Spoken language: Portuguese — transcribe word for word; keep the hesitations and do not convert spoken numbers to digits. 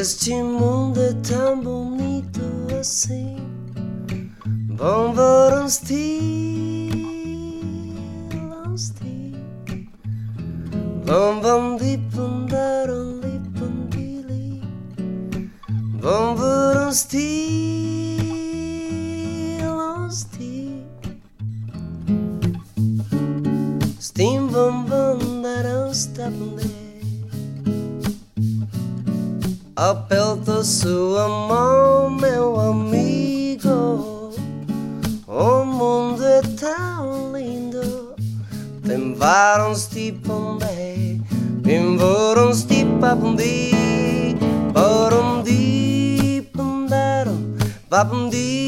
Este mundo é tão bonito assim. Bom ver um estilo, um estilo. Bom, bom, di, pandar, um li, pandili. Bom ver um estilo, um estilo. Stim, bom, bom, dar, um stapande. Aperta sua mão, meu amigo. O mundo é tão lindo. Tem vários tipos de, tem vários tipos de, para um dia, para um dia,